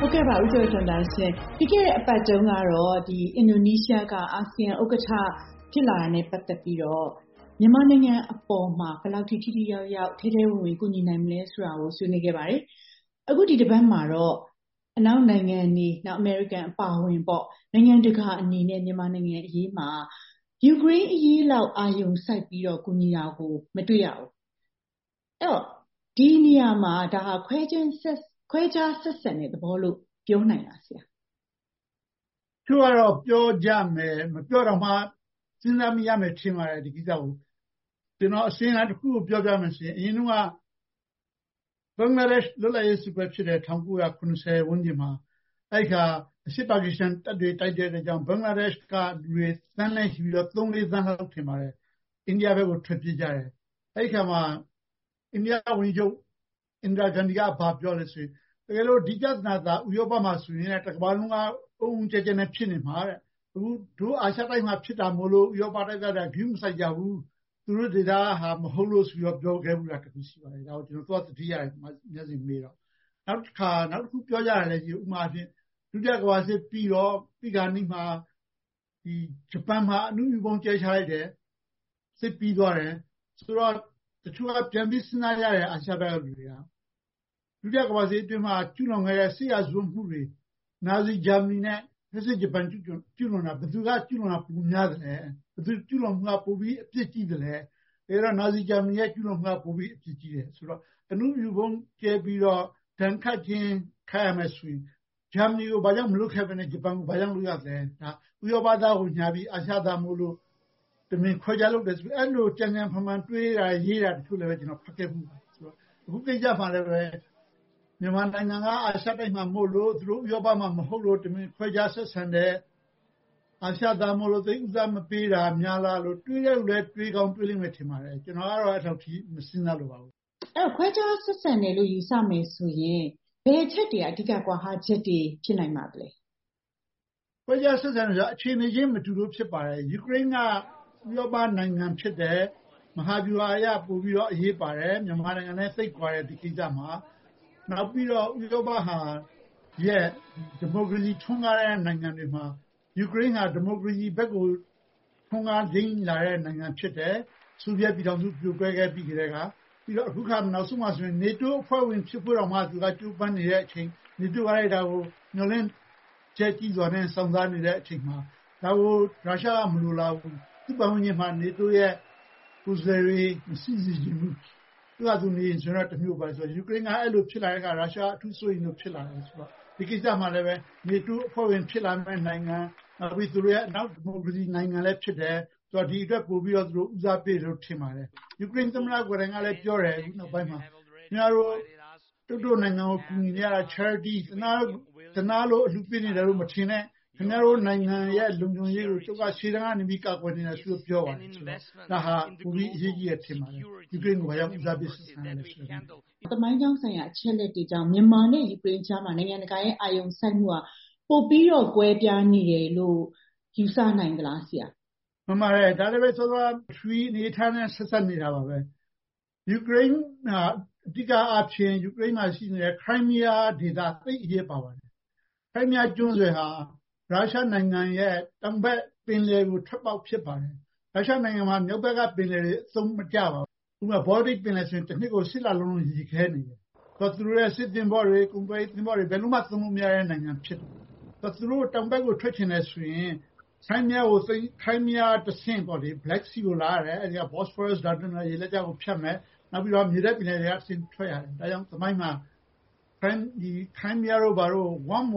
ဟုတ်ကဲ့ပါဦးကျော်ထွန်းတာရှင်ပြီးခဲ့တဲ့အပတ်တုန်းကတော့ဒီအင်ဒိုနီးရှားကအာဆီယံဥက္ကဋ္ဌဖြစ်လာတာနဲ့ပတ်သက်ပြီးတော့မြန်မာနိုင်ငံအပေါ်မှာဘယ်လောက်ထိထိရောက်ရောက်ထဲထဲဝင်ဝင်ကူညီနိုင်မလဲဆိုတာကိုဆွေးနွေးခဲ့ပါတယ်အခုဒီတစ်ပတ်မှာတော့အနောက်နိုင်ငံတွေနောက်အမေရိကန်အပါအဝင်ပေါ့နိုင်ငံတကာအနေနဲ့မြန်မာနိုင်ငံအရေးမှာယူကရိန်းအရေးလောက်အာရုံစိုက်ပြီးတော့ကူညီတာကိုမတွေ့ရဘူးအဲ့တော့ဒီနေရာမှာဒါဟာခွဲခြားဆက်ဆံတဲ့သဘောလို့ပြောနိုင်လားဆရာသူကတော့ပြောကြမယ်မပြောတော့မှစဉ်းစားမိရမယ်ထင်ပါတယ်ဒီကိစ္စကိုကျွန်တော်အစင်းအတစ်ခုကိုပြောပြမယ်ဆိုရင်အရင်ကဘင်္ဂလားဒေ့ရှ်လွတ်လပ်ရေးစစ်ပွဲဖြစ်တဲ့1990ဝန်းကျင်မှာအဲ့ခါအရှေ့ပါကစ္စတန်တပ်တွေတိုက်တဲ့အကြောင်းဘင်္ဂလားဒေ့ရှ်ကလူတွေတန်းနဲ့ရှိပြီးတော့3-4 သန်းလောက်ထင်ပါတယ်အိန္ဒိယဘက်ကိုထွက်ပြေးကြတယ်အဲ့ခါမှာအိန္ဒိယဝန်ကြီးချုပ်အင်ဒရာဂန္ဒီကဘာပြောလဲဆိုရင်တကယ်လို့ဒီပြဿနာသာဥရောပမှာဆိုရင်တကမ္ဘာလုံးကအုံကြဲကြဲနဲ့ဖြစ်နေမှာတဲ့အခုတို့အာရှတိုက်မှာဖြစ်တာမို့လို့ဥရောပတိုက်ကဂရုမစိုက်ကြဘူးသူတို့ဒေတာဟာမဟုတ်လို့ဆိုပြီးပြောခဲ့ဘူးလားတခုရှိပါတယ်ဒါကိုကျွန်တော်သတိရတယ်မျက်စိမေးတော့နောက်တစ်ခုပြောကြရတယ်လေဥပမာဖြင့်ဒုတိယကမ္ဘာစစ်ပြီးတော့ပြီးခါနီးမှာဒီဂျပန်မှာအနုမြူပုံကျဲချလိုက်တယ်စစ်ပြီးသွားတယ်ဆိုတော့တချို့ကပြန်ပြီးစဉ်းစားရတယ်အာရှဘက်ကလူတွေကဒုတိယကမ္ဘာစစ်အတွင်းမှာကျူးလွန်ခဲ့တဲ့စစ်ရာဇဝတ်မှုတွေနာဇီဂျာမနီနဲ့စစ်ဂျပန်ကျူးလွန်တာဘယ်သူကကျူးလွန်တာပုံများတယ်ဘယ်သူကျူးလွန်မှုကပိုပြီးအပြစ်ကြီးတယ်အဲတော့နာဇီဂျာမနီရဲ့ကျူးလွန်မှုကပိုပြီးအပြစ်ကြီးတယ်ဆိုတော့အနုမြူပုံကျဲပြီးတော့ဒဏ်ခတ်ခြင်းခံရမယ်ဆိုရင်ဂျာမနီကိုဘာကြောင့်မလုပ်ခဲ့ဘဲနဲ့ဂျပန်ကိုဘာကြောင့်လုပ်ရလဲဒါဥရောပသားကိုညာပြီးအာရှသားမို့လို့တမင်ခွဲခြားလုပ်တယ်ဆိုအဲ့လိုကြံကြံဖန်ဖန်တွေးတာရေးတာတချို့လည်းပဲကျွန်တော်ဖတ်ခဲ့မှုဆိုတော့အခုကိစ္စမှလည်းပဲမြန်မာနိုင်ငံကအာရှတိုက်မှာမို့လို့သူတို့ဥရောပမှာမဟုတ်လို့တမင်ခွဲခြားဆက်ဆံတဲ့အာရှသားမို့လို့သိဥစားမပေးတာများလားလို့တွေးရလို့လည်းတွေးကောင်းတွေးလိမ့်မယ်ထင်ပါတယ်ကျွန်တော်ကတော့အဲ့လောက်ထိမစဉ်းစားလို့ပါဘူးအဲ့ခွဲခြားဆက်ဆံတယ်လို့ယူဆမယ်ဆိုရင်ဘယ်ချက်တွေအဓိကကွာဟာချက်တွေဖြစ်နိုင်ပါသလဲခွဲခြားဆက်ဆံတယ်ဆိုအခြေအနေချင်းမတူလို့ဖြစ်ပါတယ်ယူကရိန်းကဥရောပနိုင်ငံဖြစ်တဲ့မဟာဗျူဟာအရပို့ပြီးတော့အရေးပါတယ်မြန်မာနိုင်ငံနဲ့သိပ်ကွာတဲ့ဒီကိစ္စမှာနောက်ပြီးတော့ဥရောပဟာရဲ့ဒီမိုကရေစီထွန်းကားတဲ့နိုင်ငံတွေမှာယူကရိန်းဟာဒီမိုကရေစီဘက်ကိုထွန်းကားခြင်းလာတဲ့နိုင်ငံဖြစ်တယ်ဆိုဗီယက်ပြည်ထောင်စုပြိုကွဲခဲ့ပြီးကြတဲ့ကပြီးတော့အခုခါနောက်ဆုံးမှဆိုရင် NATO အဖွဲ့ဝင်ဖြစ်ဖို့တော့မှသူကကြိုးပမ်းနေတဲ့အချိန် NATO ကလည်းဒါကိုညှို့လင်းချက်ကြီးစွာနဲ့စောင့်စားနေတဲ့အချိန်မှာဒါကိုရုရှားကမလိုလားဘူးသူ့ပတ်ဝန်းကျင်မှာ NATO ရဲ့ကိုယ်စားလှယ်တွေမရှိစေချင်ဘူးသူကသူနေဆိုတော့တမျိုးပါဆိုယူကရိန်းကအဲ့လိုဖြစ်လာတဲ့အခါရုရှားအထူးစိုးရိမ်လို့ဖြစ်လာတယ်ဆိုတော့ဒီကိစ္စမှာလည်းပဲ NATO အဖွဲ့ဝင်ဖြစ်လာမယ့်နိုင်ငံနောက်ပြီးသူတို့ရဲ့နောက်ဒီမိုကရေစီနိုင်ငံလည်းဖြစ်တယ်ဆိုတော့ဒီအတွက်ပို့ပြီးတော့သူတို့ဦးစားပေးလို့ထင်ပါတယ်ယူကရိန်းသမ္မတကိုယ်တိုင်ကလည်းပြောတယ်နောက်ပိုင်းမှာကျွန်တော်တို့နိုင်ငံကိုကူညီနေရတာ charity သနာလို့အလှူပေးနေတယ်လို့မထင်နဲ့ခင်ဗျားတို့နိုင်ငံရဲ့လုံခြုံရေးကိုကျုပ်ကရှေ့တန်းကနေပြီးကာကွယ်နေတာဆိုလို့ပြောပါတယ်ဆိုတော့ဒါဟာပိုပြီးအရေးကြီးတဲ့ထင်ပါတယ်ယူကရိန်းကိုဘာကြောင့်ဦးစားပေးဆက်ဆံရလဲဆိုတော့သမိုင်းကြောင်းဆိုင်ရာအချက်လက်တွေကြောင့်မြန်မာနဲ့ယူကရိန်းကြားမှာနိုင်ငံတကာရဲ့အာရုံစိုက်မှုကပိုပြီးတော့ကွဲပြားနေတယ်လို့ယူဆနိုင်သလားဆရာမှန်ပါတယ်ဒါလည်းပဲဆိုတော့3အနေထားနဲ့ဆက်ဆက်နေတာပါပဲယူကရိန်းအဓိကအားဖြင့်ယူကရိန်းမှာရှိနေတဲ့ခရိုင်းမီးယားဒေသသိအရေးပါပါတယ်ခရိုင်းမီးယားကျွန်းဆွယ်ဟာရုရှားနိုင်ငံရဲ့တောင်ဘက်ပင်လယ်ကိုထွက်ပေါက်ဖြစ်ပါတယ်ရုရှားနိုင်ငံမှာမြောက်ဘက်ကပင်လယ်တွေအသုံးမကျပါဘူးဥပမာဘော်လတစ်ပင်လယ်ဆိုရင်တစ်နှစ်ကို10 လလုံးရေခဲနေတယ်ဆိုတော့သူတို့ရဲ့စစ်သင်္ဘောတွေကုန်သွယ်သင်္ဘောတွေဘယ်လုံးမှသုံးလို့မရတဲ့နိုင်ငံဖြစ်တယ်ဆိုတော့သူတို့တောင်ဘက်ကိုထွက်ချင်တယ်ဆိုရင်ခရိုင်းမီးယားတဆင့်ပေါ့လေ Black Sea ကိုလာရတယ်အဲဒီက Bosphorus ဒါတွန်ရေလက်ကြားကိုဖြတ်မယ်နောက်ပြီးတော့မြေထဲပင်လယ်တွေကဆင်းထွက်ရတယ်ဒါကြောင့်သမိုင်းမှာခရိုင်းမီးယားတို့ဘာလို့ Warm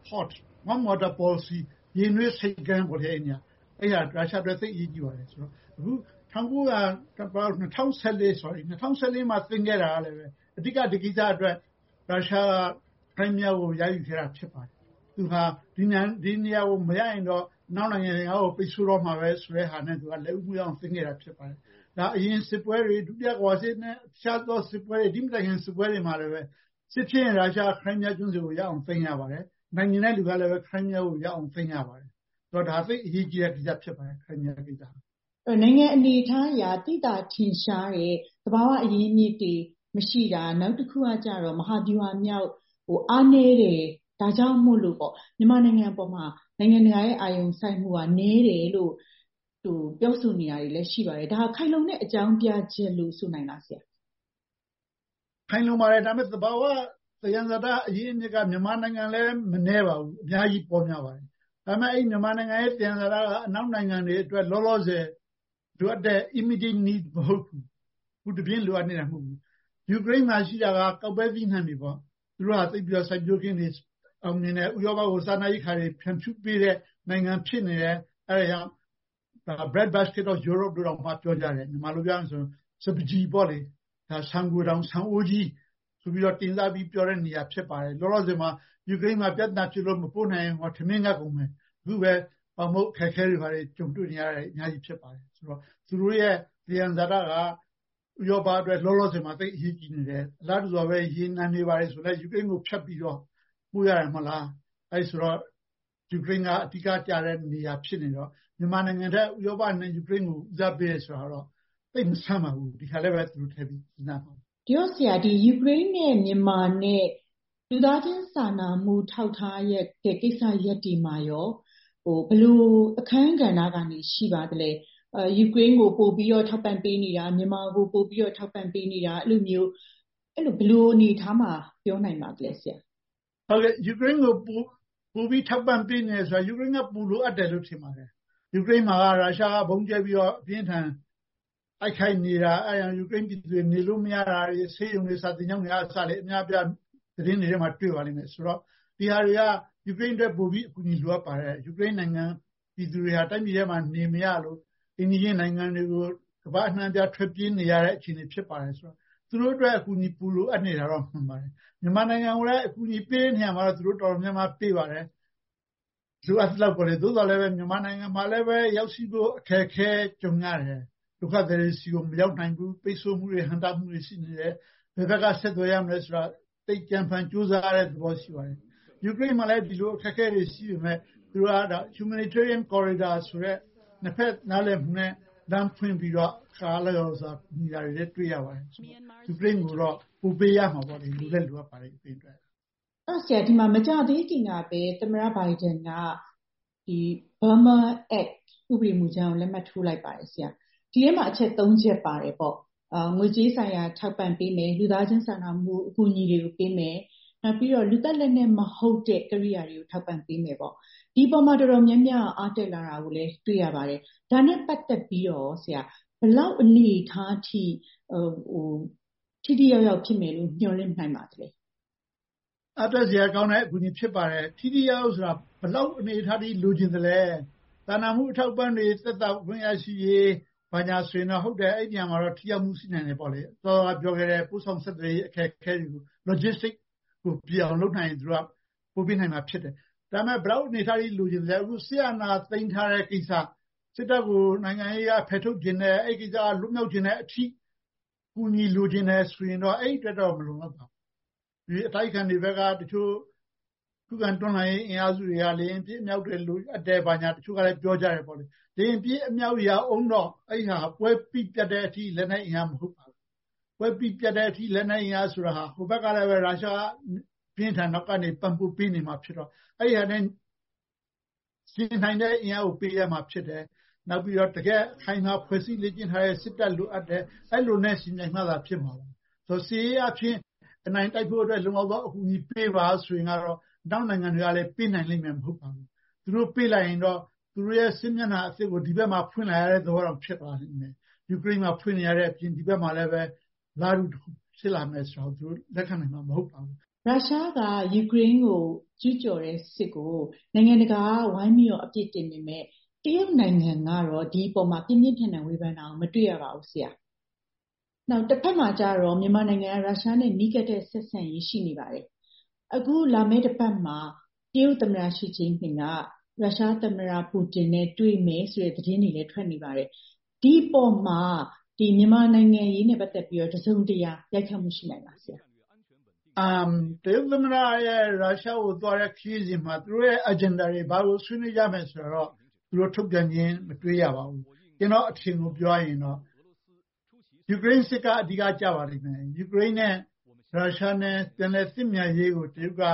water policy ရေနွေးစိတ်ကမ်းပေါ်တဲ့နေရာအဲ့ဒါရုရှားအတွက်သိအရေးကြီးပါတယ်ဆိုတော့အခု2014မှာသင်ခဲ့တာလည်းပဲအဓိကဒီကိစ္စအတွက်ရုရှားခရိုင်းမီးယားကိုရယူခဲ့တာဖြစ်ပါတယ်သူဟာဒီနေရာကိုမရရင်တော့နောက်နိုင်ငံတွေကိုပိတ်ဆို့တော့မှာပဲဆိုတဲ့ဟာနဲ့သူကလက်ဦးမှုအောင်သင်ခဲ့တာဖြစ်ပါတယ်ဒါအရင်စစ်ပွဲတွေဒုတိယကမ္ဘာစစ်နဲ့အခြားသောစစ်ပွဲတွေဒီမတိုင်ခင်စစ်ပွဲတွေမှာလည်းပဲစစ်ဖြစ်ရင်ရုရှားခရိုင်းမီးယားကျွန်းဆွယ်ကိုရအောင်သိမ်းရပါတယ်နိုင်ငံတဲ့လူကလည်းပဲခရိုင်းမီးယားကိုရအောင်သိမ်းရပါတယ်ဆိုတော့ဒါသိအရေးကြီးတဲ့ကိစ္စဖြစ်ပါတယ်ခရိုင်းမီးယားကိစ္စနိုင်ငံအနေထားအရတိတာထင်ရှားတဲ့သဘာဝအရင်းအမြစ်တွေမရှိတာနောက်တစ်ခုကကြတော့မဟာဗျူဟာမြောက်အားနည်းတယ်ဒါကြောင့်မို့လို့ပေါ့မြန်မာနိုင်ငံအပေါ်မှာနိုင်ငံတကာရဲ့အာရုံစိုက်မှုကနည်းတယ်လို့ပြောဆိုနေရတယ်လည်းရှိပါတယ်ဒါခိုင်လုံတဲ့အကြောင်းပြချက်လို့ဆိုနိုင်လားဆရာခိုင်လုံပါတယ်ဒါပေမဲ့သဘာဝသယံဇာတအရင်းအမြစ်ကမြန်မာနိုင်ငံလည်းမနှဲပါဘူးအများကြီးပေါ်များပါတယ်ဒါပေမဲ့အဲ့မြန်မာနိုင်ငံရဲ့သယံဇာတကအနောက်နိုင်ငံတွေအတွက်လောလောဆယ်လိုအပ်တဲ့ immediate need မဟုတ်ဘူးခုတပြင်းလိုအပ်နေတာမဟုတ်ဘူးယူကရိန်းမှာရှိတာကကောက်ပဲသီးနှံတွေပေါ့သူတို့ကသိပြီးတော့စိုက်ပျိုးခင်းတွေအောင်မြင်တဲ့ဥရောပကိုစားနပ်ရိက္ခာတွေဖြန့်ဖြူးပေးတဲ့နိုင်ငံဖြစ်နေတယ်အဲ့ဒါကြောင့်bread basket of Europe လို့တော့မှပြောကြတယ်မြန်မာလိုပြောရင်ဆိုစပကြီးပေါ့လေဒါဆန်ကိုတောင်ဆန်အိုးကြီးဆိုပြီးတော့တင်စားပြီးပြောတဲ့နေရာဖြစ်ပါတယ်လောလောဆယ်မှာယူကရိန်းမှာပြဿနာဖြစ်လို့မပို့နိုင်ရင်ဟောထမင်းငတ်ကုန်မယ်အခုပဲပေါမုတ်ခက်ခဲတွေပါတယ်ကြုံတွေ့နေရတယ်အများကြီးဖြစ်ပါတယ်ဆိုတော့သူတို့ရဲ့သယံဇာတကဥရောပအတွက်လောလောဆယ်မှာသိအရေးကြီးနေတယ်အလားတူစွာပဲရေနံနေပါတယ်ဆိုတော့ယူကရိန်းကိုဖြတ်ပြီးတော့ပို့ရတယ်မဟုတ်လားအဲ့ဆိုတော့ယူကရိန်းကအဓိကကျတဲ့နေရာဖြစ်နေတော့မြန်မာနိုင်ငံတဲ့ဥရောပနဲ့ယူကရိန်းကိုဦးစားပေးဆိုတော့သိမဆမ်းပါဘူးဒီခါလည်းပဲသူတို့ထည့်ပြီးနားပါဒီတော့ဆရာဒီယူကရိန်းနဲ့မြန်မာနဲ့လူသားချင်းစာနာမှုထောက်ထားရဲ့ကိစ္စရပ်ဒီမှာရောဘယ်လိုအခန်းကဏ္ဍကနေရှိပါသလဲယူကရိန်းကိုပို့ပြီးတော့ထောက်ပံ့ပေးနေတာမြန်မာကိုပို့ပြီးတော့ထောက်ပံ့ပေးနေတာအဲ့လိုဘယ်လိုအနေထားမှာပြောနိုင်ပါသလဲဆရာဟုတ်ကဲ့ယူကရိန်းကိုပို့ပြီးထောက်ပံ့ပေးနေဆိုတော့ယူကရိန်းကပို့လို့အပ်တယ်လို့ထင်ပါတယ်ယူကရိန်းမှာရုရှားကဘုံကျဲပြီးတော့အပြင်းထန်အိုက်ခိုက်နေတာအဲ့ဒါယူကရိန်းပြည်သူတွေနေလို့မရတာတွေဆေးရုံတွေစာတင်ကျောင်းတွေအစလည်းအများပြသတင်းတွေထဲမှာတွေ့ပါလိမ့်မယ်ဆိုတော့ဒီဟာတွေကယူကရိန်းအတွက်ပို့ပြီးအကူအညီလိုအပ်ပါတယ်ယူကရိန်းနိုင်ငံပြည်သူတွေဟာတိုင်းပြည်ထဲမှာနေမရလို့အိန္ဒိယနိုင်ငံတွေကိုကမ္ဘာအနှံ့ပြထွက်ပြေးနေရတဲ့အခြေအနေဖြစ်ပါတယ်ဆိုတော့သူတို့အတွက်အကူအညီပူလိုအပ်နေတာတော့မှန်ပါတယ်မြန်မာနိုင်ငံကလည်းအကူအညီပေးနေရမှာတော့သူတို့တော်တော်များများပေးပါတယ်လိုအပ်လောက်ပေါ်လေသို့တော်လည်းပဲမြန်မာနိုင်ငံမှာလည်းပဲရောက်ရှိဖို့အခက်အခဲကြုံရတယ်ဒုက္ခသည်စီကိုမရောက်နိုင်ဘူးပိတ်ဆို့မှုတွေဟန်တာမှုတွေရှိနေတယ်ဘယ်ဘက်ကဆက်သွယ်ရမလဲဆိုတော့တိတ်ကြံဖန်ကြိုးစားတဲ့သဘောရှိပါတယ်ယူကရိန်းမှာလည်းဒီလိုအခက်အခဲတွေရှိပေမဲ့သူတို့က humanitarian corridor ဆိုတဲ့နှစ်ဖက်နားလည်မှုနဲ့လမ်းဖွင့်ပြီးတော့ခါလာရောစာညီလာတွေတွေ့ရပါတယ်ယူကရိန်းကိုတော့ပို့ပေးရမှာပေါ့လေလူလက်လိုအပ်ပါတယ်ယူကရိန်းအတွက်အဲ့ဆရာဒီမှာမကြသေးခင်ကပဲသမ္မတဘိုင်ဒန်ကဒီ Burma Act ဥပဒေမူကြမ်းကိုလက်မှတ်ထိုးလိုက်ပါတယ်ဆရာဒီထဲမှာအချက်၃ချက်ပါတယ်ပေါ့ငွေကြေးဆိုင်ရာထောက်ပံ့ပေးမယ်လူသားချင်းစာနာမှုအကူအညီတွေကိုပေးမယ်နောက်ပြီးတော့လူသက်လက်နဲ့မဟုတ်တဲ့ကိရိယာတွေကိုထောက်ပံ့ပေးမယ်ပေါ့ဒီပေါ်မှာတော်တော်များများအားတက်လာတာကိုလည်းတွေ့ရပါတယ်ဒါနဲ့ပတ်သက်ပြီးတော့ဆရာဘလောက်အနေထားထိထိရောက်ရောက်ဖြစ်မယ်လို့ညွှန်လင့်နိုင်ပါသလဲအတက်စရာကောင်းတဲ့အကူအညီဖြစ်ပါတယ်ထိရောက်ဆိုတာဘလောက်အနေထားထိလိုချင်တယ်လဲသာနာမှုအထောက်ပံ့တွေသက်သာခွင့်ရရှိရေးဘာညာဆိုရင်တော့ဟုတ်တယ်အဲ့ဒီမှာတော့ထိရောက်မှုရှိနိုင်တယ်ပေါ့လေသောကပြောခဲ့တဲ့ပို့ဆောင်ဆက်သွယ်ရေးအခက်အခဲတွေကို logistics ကိုပြအောင်လုပ်နိုင်သူကပို့ပေးနိုင်မှာဖြစ်တယ်ဒါပေမဲ့ဘလောက်အနေထားထိလိုချင်တယ်အခုဆီယနာသိမ်းထားတဲ့ကိစ္စစစ်တပ်ကိုနိုင်ငံရေးကဖယ်ထုတ်ခြင်းနဲ့အဲ့ကိစ္စလွတ်မြောက်ခြင်းနဲ့အထိကူညီလိုခြင်းနဲ့ဆိုရင်တော့အဲ့အတွက်တော့မလုံလောက်ပါဘူးဒီအတိုက်ခံတွေဘက်ကတချို့ခုခံတွန်းလှန်ရေးအင်အားစုတွေကလေရင်ပြည့်အမြောက်တွေလိုအပ်တယ်ဘာညာတချို့ကလည်းပြောကြတယ်ပေါ့လေလေရင်ပြည့်အမြောက်ရအောင်တော့အဲ့ဟာပွဲပြပြတ်တဲ့အထိလက်နဲ့အင်အားမဟုတ်ပါဘူးပွဲပြပြတ်တဲ့အထိလက်နဲ့အင်အားဆိုတာဟာဟိုဘက်ကလည်းပဲရုရှားပြင်းထန်နောက်ကနေပံ့ပိုးပေးနေမှာဖြစ်တော့အဲ့ဒီဟာနဲ့ရှင်နိုင်တဲ့အင်အားကိုပေးရမှာဖြစ်တယ်နောက်ပြီးတော့တကယ်ခိုင်မာဖွဲ့စည်းလေ့ကျင့်ထားတဲ့စစ်တပ်လိုအပ်တယ်အဲ့လိုနဲ့ရှင်နိုင်မှသာဖြစ်မှာပါဆိုစီးအဖြစ်အနိုင်တိုက်ဖို့အတွက်လုံလောက်သောအကူအညီပေးပါဆိုရင်တော့နောက်နိုင်ငံတွေကလည်းပေးနိုင်လိမ့်မယ်မဟုတ်ပါဘူးသူတို့ပေးလိုက်ရင်တော့သူတို့ရဲ့စစ်မျက်နှာအစ်စ်ကိုဒီဘက်မှာဖွင့်လာရတဲ့သဘောတော့ဖြစ်သွားနိုင်တယ်ယူကရိန်းမှာဖွင့်နေရတဲ့အပြင်ဒီဘက်မှာလည်းပဲလာတူဖြစ်လာမယ်ဆိုတော့သူတို့လက်ခံနိုင်မှာမဟုတ်ပါဘူးရုရှားကယူကရိန်းကိုကျူးကျော်တဲ့စစ်ကိုနိုင်ငံတကာဝိုင်းပြီးတော့အပြစ်တင်နေမဲ့တရုတ်နိုင်ငံကတော့ဒီအပေါ်မှာပြင်းပြင်းထန်ထန်ဝေဖန်တာကိုမတွေ့ရပါဘူးဆရာ။နောက်တစ်ဖက်မှာကျတော့မြန်မာနိုင်ငံကရုရှားနဲ့နီးကပ်တဲ့ဆက်ဆံရေးရှိနေပါတယ်။အခုလာမယ့်တစ်ပတ်မှာတရုတ်သမ္မတရှီကျင်းပင်ကရုရှားသမ္မတပူတင်နဲ့တွေ့မယ်ဆိုတဲ့သတင်းတွေလည်းထွက်နေပါတယ်။ဒီအပေါ်မှာဒီမြန်မာနိုင်ငံရေးနဲ့ပတ်သက်ပြီးတော့တစုံတရာရိုက်ခတ်မှုရှိနိုင်ပါဆရာ။တရုတ်သမ္မတရဲ့ရုရှားကိုသွားတဲ့ခရီးစဉ်မှာသူတို့ရဲ့ agenda တွေဘာလို့ဆွေးနွေးကြမယ်ဆိုတော့သူတို့ထုတ်ပြန်ခြင်းမတွေ့ရပါဘူးကျွန်တော်အထင်ကိုပြောရင်တော့ယူကရိန်းစစ်ကအဓိကကြပါလိမ့်မယ်ယူကရိန်းနဲ့ရုရှားနဲ့ပြန်လည်စစ်မြတ်ရေးကိုတရုတ်က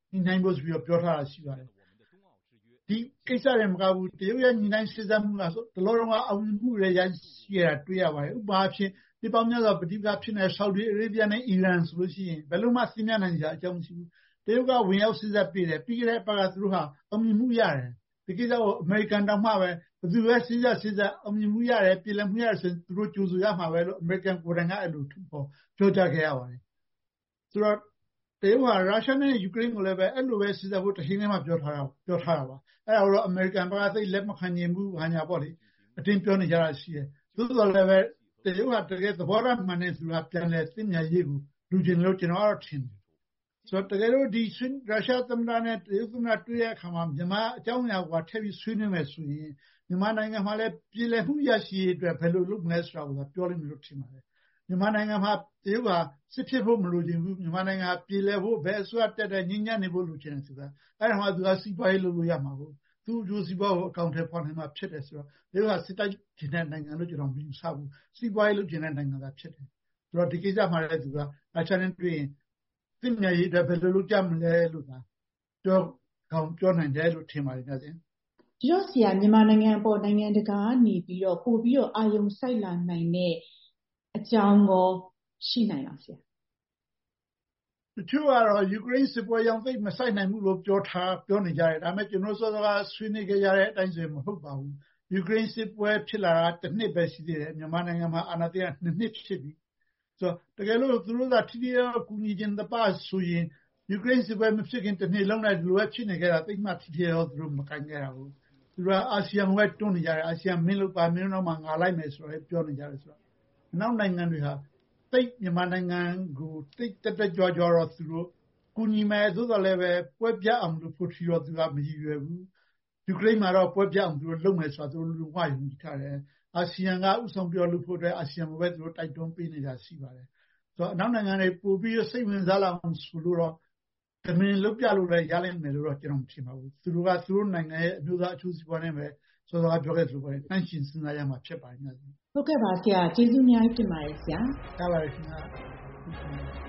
ညီနိုင်ဖို့ဆိုပြီးတော့ပြောထားတာရှိပါတယ်ဒီကိစ္စတွေမကဘူးတရုတ်ရဲ့ညီနိုင်စစ်စားမှုကဆိုတလောလုံးကအောင်မြင်မှုတွေရရှိရတာတွေ့ရပါတယ်ဥပမာဖြင့်ဒီပေါင်းများစွာပဋိပက္ခဖြစ်နေတဲ့ဆော်ဒီအာရေဗျနဲ့အီရန်ဆိုလို့ရှိရင်ဘယ်လိုမှသိမြနိုင်ကြအကြောင်းမရှိဘူးတရုတ်ကဝင်ရောက်စစ်စားပေးတယ်ပြီးခဲ့တဲ့အပတ်ကသူတို့ဟာအောင်မြင်မှုရတယ်ဒီကိစ္စကိုအမေရိကန်တောင်မှပဲဘယ်သူပဲစစ်စားအောင်မြင်မှုရတယ်ပြည်လည်မှုရတယ်ဆိုသူတို့ကြိုးဆိုရမှာပဲလို့အမေရိကန်ကိုယ်တိုင်ကအဲ့လိုပြောကြားခဲ့ရပါတယ်ဆိုတော့တရုတ်ဟာရုရှားနဲ့ယူကရိန်းကိုလည်းပဲအဲ့လိုပဲစစ်စားဖို့တချိန်ထဲမှာပြောထားတာပါအဲ့ဒါတော့အမေရိကန်ဘက်ကသိလက်မခံနိုင်ဘူးဟာညာပေါ့လေအတင်းပြောနေကြတာရှိတယ်သို့တော်လည်းပဲတရုတ်ကတကယ်သဘောထားမှန်တဲ့သူကပြန်လဲသိမြရေးကိုလူချင်းလို့ကျွန်တော်ကတော့ထင်တယ်ဆိုတော့တကယ်လို့ဒီရုရှားသမ္မတနဲ့တရုတ်သမ္မတတွေ့တဲ့အခါမှာမြန်မာအကြောင်းအရာကထည့်ပြီးဆွေးနွေးမယ်ဆိုရင်မြန်မာနိုင်ငံမှာလည်းပြည်လည်မှုရရှိရေးအတွက်ဘယ်လိုလုပ်မလဲဆိုတာကိုပြောလိမ့်မယ်လို့ထင်ပါတယ်မြန်မာနိုင်ငံမှာတရုတ်ကစစ်ဖြစ်ဖို့မလိုချင်ဘူးမြန်မာနိုင်ငံပြည်လည်ဖို့ဘယ်အစိုးရတက်တဲ့ငြိမ်းချမ်းနေဖို့လိုချင်တယ်ဆိုတာအဲ့ဒါမှသူကစီးပွားရေးလုပ်လို့ရမှာကိုသူ့အကျိုးစီးပွားကိုအကောင့်ထဲပေါ်နိုင်မှာဖြစ်တယ်ဆိုတော့တရုတ်ကစစ်တိုက်ကျင်တဲ့နိုင်ငံလို့ကျွန်တော်မယူဆဘူးစီးပွားရေးလုပ်ကျင်တဲ့နိုင်ငံသာဖြစ်တယ်ဆိုတော့ဒီကိစ္စမှာလည်းသူကရုရှားနဲ့တွေ့ရင်သိမြရေးအတွက်ဘယ်လိုလုပ်ကြမလဲလို့သာပြောနိုင်တယ်လို့ထင်ပါတယ်ခင်ဗျာဒီတော့ဆရာမြန်မာနိုင်ငံအပေါ်နိုင်ငံတကာကနေပြီးတော့ပို့ပြီးတော့အာယုံစိုက်လာနိုင်တဲ့အကြောင်းကိုရှိနိုင်လားဆရာတချို့ကတော့ယူကရိန်းစစ်ပွဲကြောင့်သိမဆိုင်နိုင်ဘူးလို့ပြောနေကြတယ်ဒါပေမဲ့ကျွန်တော်စောစောကဆွေးနွေးကြရတဲ့အတိုင်းဆိုရင်မဟုတ်ပါဘူးယူကရိန်းစစ်ပွဲဖြစ်လာတာတစ်နှစ်ပဲရှိသေးတယ်မြန်မာနိုင်ငံမှာအာဏာသိမ်း2နှစ်ဖြစ်ပြီဆိုတော့တကယ်လို့သူတို့ကထိထိရောက်ကူညီခြင်းတပဆိုရင်ယူကရိန်းစစ်ပွဲမဖြစ်ခင်တစ်နှစ်လုံးနဲ့ဒီလိုပဲဖြစ်နေကြတာသိမှထိထိရောက်သူတို့မကန်ကြတာဘူးသူတို့ကအာဆီယံဝဲတွန်းနေကြတယ်အာဆီယံမင်းလို့ပါမင်းတို့မှငါလိုက်မယ်ဆိုတော့ပြောနေကြတယ်ဆိုတော့နောက်နိုင်ငံတွေဟာသိမြန်မာနိုင်ငံကိုတိတ်တက်ကြွတော့သူတို့ကူညီမယ်သို့တော်လည်းပဲပွဲပြအောင်လို့ဖို့ထီတော့သူကမရည်ရွယ်ဘူးယူကရိန်းမှာတော့ပွဲပြအောင်သူတို့လုပ်မယ်ဆိုတော့သူတို့လူဝယုံကြည်ထားတယ်အာဆီယံကဥဆောင်ပြောလို့ဖို့အတွက်အာဆီယံကိုပဲသူတို့တိုက်တွန်းပေးနေတာရှိပါတယ်ဆိုတော့နောက်နိုင်ငံတွေပို့ပြီးစိတ်ဝင်စားလာအောင်ဆိုလို့တော့တမင်လုပ်ပြလို့လည်းရလိမ့်မယ်လို့တော့ကျွန်တော်မထင်ပါဘူးသူတို့ကသူတို့နိုင်ငံရဲ့အမျိုးသားအကျိုးစီးပွားနဲ့ပဲစောစောကပြောခဲ့သလိုပဲနှိုင်းယှဉ်စဉ်းစားရမှာဖြစ်ပါတယ်ဟုတ်ကဲ့ပါဆရာကျေးဇူးအများကြီးတင်ပါတယ်ဆရာဟုတ်ပါတယ်ခင်ဗျာ